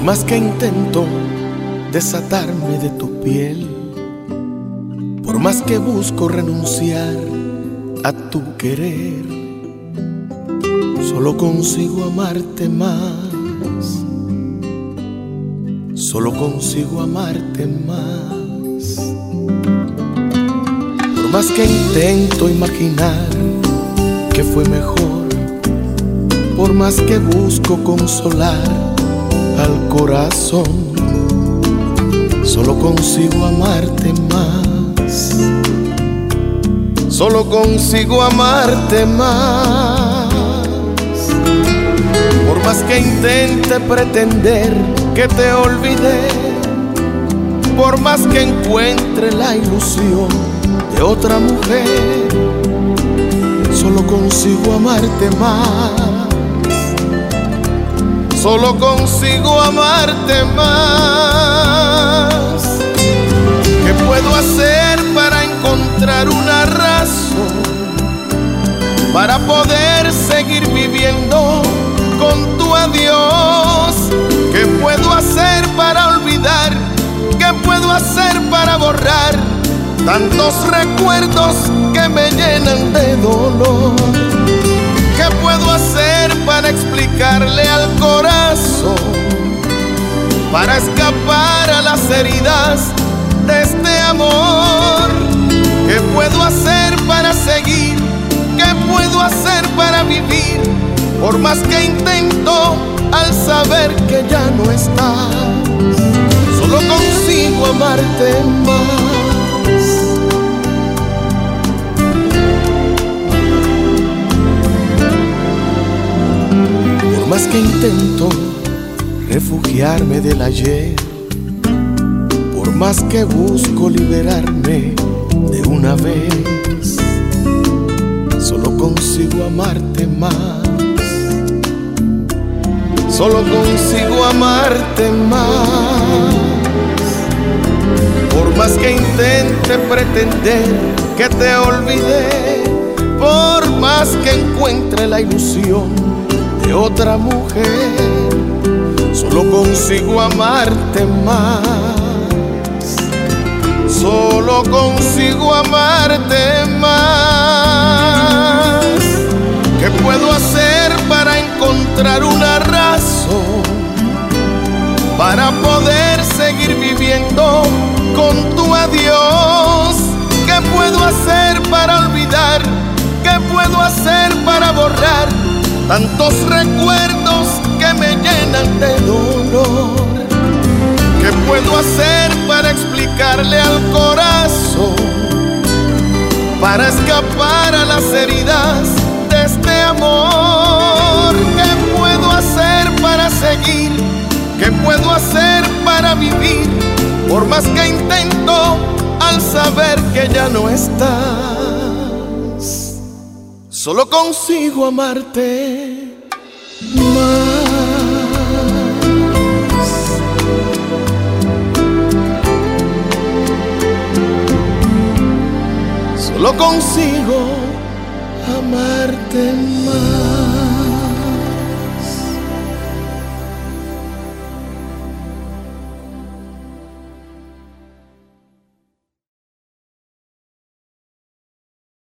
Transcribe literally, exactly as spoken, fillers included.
más que intento desatarme de tu piel, por más que busco renunciar a tu querer, solo consigo amarte más, solo consigo amarte más. Por más que intento imaginar que fue mejor, por más que busco consolar al corazón, solo consigo amarte más, solo consigo amarte más. Por más que intente pretender que te olvidé, por más que encuentre la ilusión de otra mujer, solo consigo amarte más, solo consigo amarte más. ¿Qué puedo hacer para encontrar una razón para poder seguir viviendo con tu adiós? ¿Qué puedo hacer para olvidar? ¿Qué puedo hacer para borrar tantos recuerdos que me llenan de dolor? ¿Qué puedo hacer para explicarle al corazón, para escapar a las heridas de este amor? ¿Qué puedo hacer para seguir? ¿Qué puedo hacer para vivir? Por más que intento, al saber que ya no estás, solo consigo amarte más. Por más que intento refugiarme del ayer, por más que busco liberarme de una vez, solo consigo amarte más, solo consigo amarte más. Por más que intente pretender que te olvidé, por más que encuentre la ilusión de otra mujer, solo consigo amarte más, solo consigo amarte más. ¿Qué puedo hacer para encontrar una razón para poder seguir viviendo con tu adiós? ¿Qué puedo hacer para olvidar? ¿Qué puedo hacer para borrar tantos recuerdos que me llenan de dolor? ¿Qué puedo hacer para explicarle al corazón, para escapar a las heridas de este amor? ¿Qué puedo hacer para seguir? ¿Qué puedo hacer para vivir? Por más que intento, al saber que ya no estás, solo consigo amarte más, solo consigo amarte más.